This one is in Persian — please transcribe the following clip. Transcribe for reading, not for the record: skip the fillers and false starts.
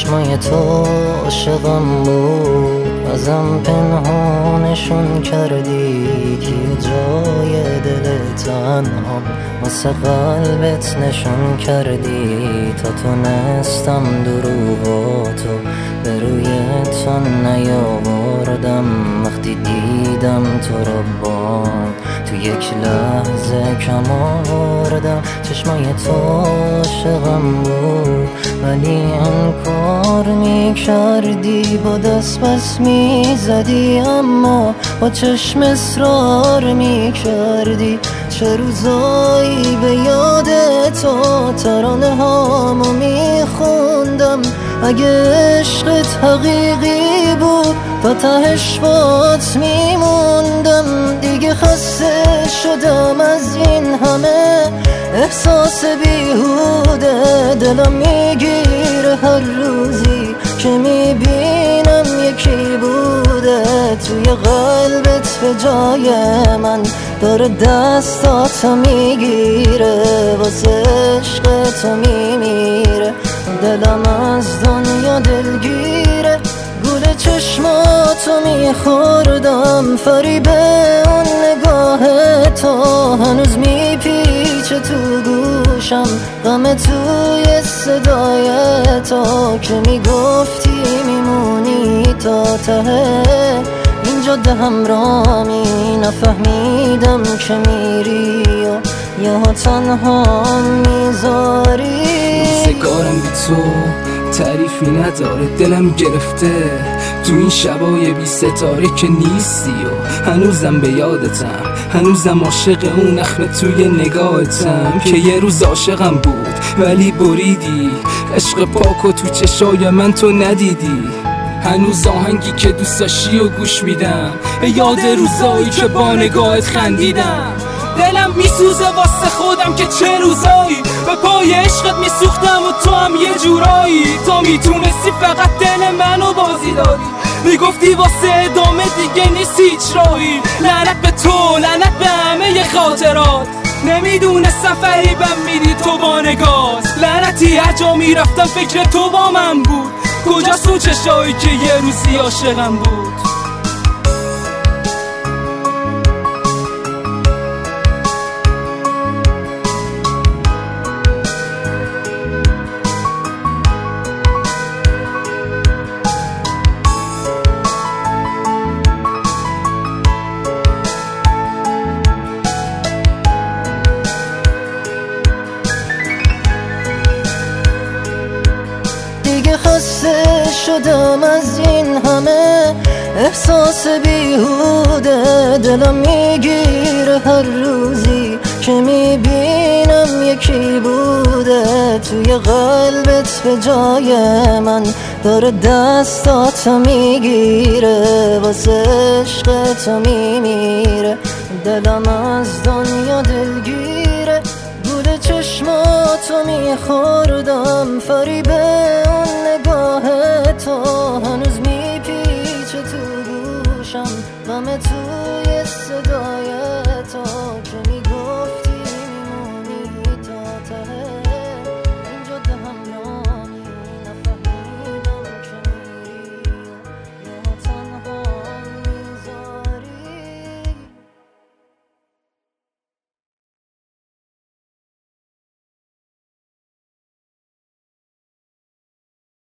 چشمای تو عاشقم بود، ازم پنهانشون کردی که جای دل تنهام واسه قلبت نشون کردی، تا تونستم دروغاتو به روی تو نیاوردم. وقتی دیدم تو رو باد تو یک لحظه کم آوردم. چشمای تو عاشقم بود ولی انکار میکردی، با دست بس میزدی اما با چشم اصرار میکردی. چه روزایی به یاد تو ترانه هامو میخوندم، اگه عشقت حقیقی بود تا تهش بات میموندم. دیگه خسته شدم از این همه احساس بیهوده، دلم میگیره هر روزی که میبینم یکی بوده توی قلبت به جای من، داره دستاتو میگیره واسه عشق تو میمیره. دلم از دنیا دلگیره، گول چشماتو میخوردم، فریب اون نگاه تو هنوز میپیچه تو گوشم، غم توی صدای تو که میگفتی میمونی تا ته این جاده همراهی. نفهمیدم که میری و یا تنها میذاری. روزگارم بی تو تعریفی نداره، دلم گرفته تو این شبای بی ستاره که نیستی و هنوزم به یادتم، هنوزم عاشق اون نخمه توی نگاهتم که یه روز عاشقم بود ولی بریدی عشق پاکو تو چشای من تو ندیدی. هنوز آهنگی که دوست داشتی و گوش میدم، به یاد روزایی که با نگاهت خندیدم. دلم میسوزه واسه خودم که چه روزایی به پای عشقت میسوختم و تو هم یه جورایی. تو میتونستی فقط دل منو بازی داری، میگفتی واسه ادامه دیگه نیست هیچ راهی. لعنت به تو، لعنت به همه خاطرات، نمیدونستم فریبم میری تو با نگاز. لعنتی هر جا میرفتم فکر تو با من بود، کجاست اون چشایی که یه روزی عاشقم بود. دیگه خسته شدم از این همه احساس بیهوده، دلم میگیره هر روزی که میبینم یکی بوده توی قلبت به جای من، داره دستاتو میگیره واسه عشق تو میمیره. دلم از دنیا دلگیره، گول چشماتو میخوردم، فریب اون نگاه تو هنوز